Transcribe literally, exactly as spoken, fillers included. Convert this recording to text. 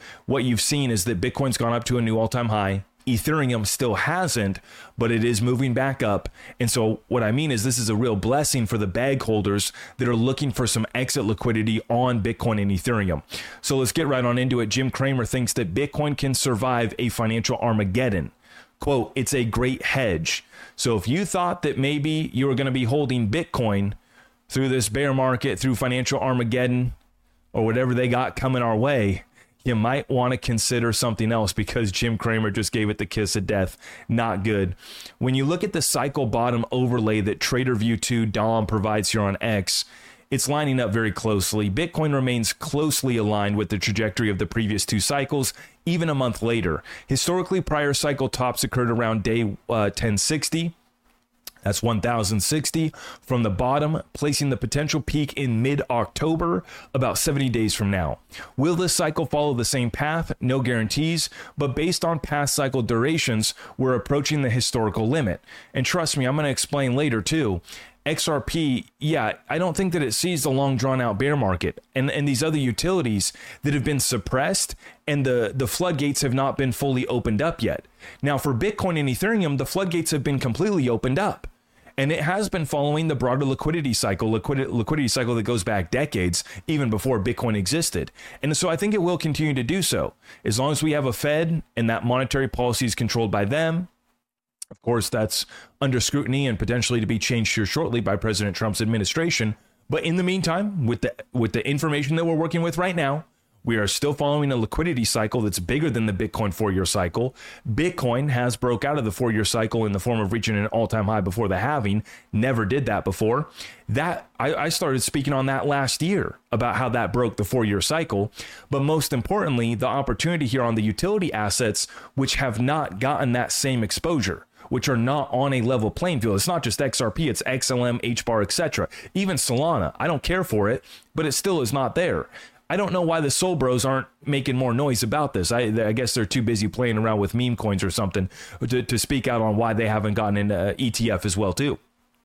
what you've seen is that Bitcoin's gone up to a new all-time high. Ethereum still hasn't, but it is moving back up. And so what I mean is this is a real blessing for the bag holders that are looking for some exit liquidity on Bitcoin and Ethereum. So let's get right on into it. Jim Cramer thinks that Bitcoin can survive a financial Armageddon. Quote, it's a great hedge. So if you thought that maybe you were going to be holding Bitcoin through this bear market, through financial Armageddon, or whatever they got coming our way, you might want to consider something else, because Jim Cramer just gave it the kiss of death. Not good. When you look at the cycle bottom overlay that TraderView two D O M provides here on X, it's lining up very closely. Bitcoin remains closely aligned with the trajectory of the previous two cycles, even a month later. Historically, prior cycle tops occurred around day uh, ten sixty. That's one thousand sixty from the bottom, placing the potential peak in mid-October, about seventy days from now. Will this cycle follow the same path? No guarantees, but based on past cycle durations, we're approaching the historical limit. And trust me, I'm going to explain later too. X R P, yeah, I don't think that it sees the long drawn out bear market and, and these other utilities that have been suppressed, and the, the floodgates have not been fully opened up yet. Now for Bitcoin and Ethereum, the floodgates have been completely opened up. And it has been following the broader liquidity cycle, liquidity, liquidity cycle that goes back decades, even before Bitcoin existed. And so I think it will continue to do so. As long as we have a Fed and that monetary policy is controlled by them. Of course, that's under scrutiny and potentially to be changed here shortly by President Trump's administration. But in the meantime, with the with the information that we're working with right now, we are still following a liquidity cycle that's bigger than the Bitcoin four-year cycle. Bitcoin has broke out of the four-year cycle in the form of reaching an all-time high before the halving. Never did that before. That I, I started speaking on that last year about how that broke the four-year cycle. But most importantly, the opportunity here on the utility assets, which have not gotten that same exposure, which are not on a level playing field. It's not just X R P, it's X L M, H bar, et cetera. Even Solana, I don't care for it, but it still is not there. I don't know why the Sol Bros aren't making more noise about this. I, I guess they're too busy playing around with meme coins or something to, to speak out on why they haven't gotten into E T F as well too.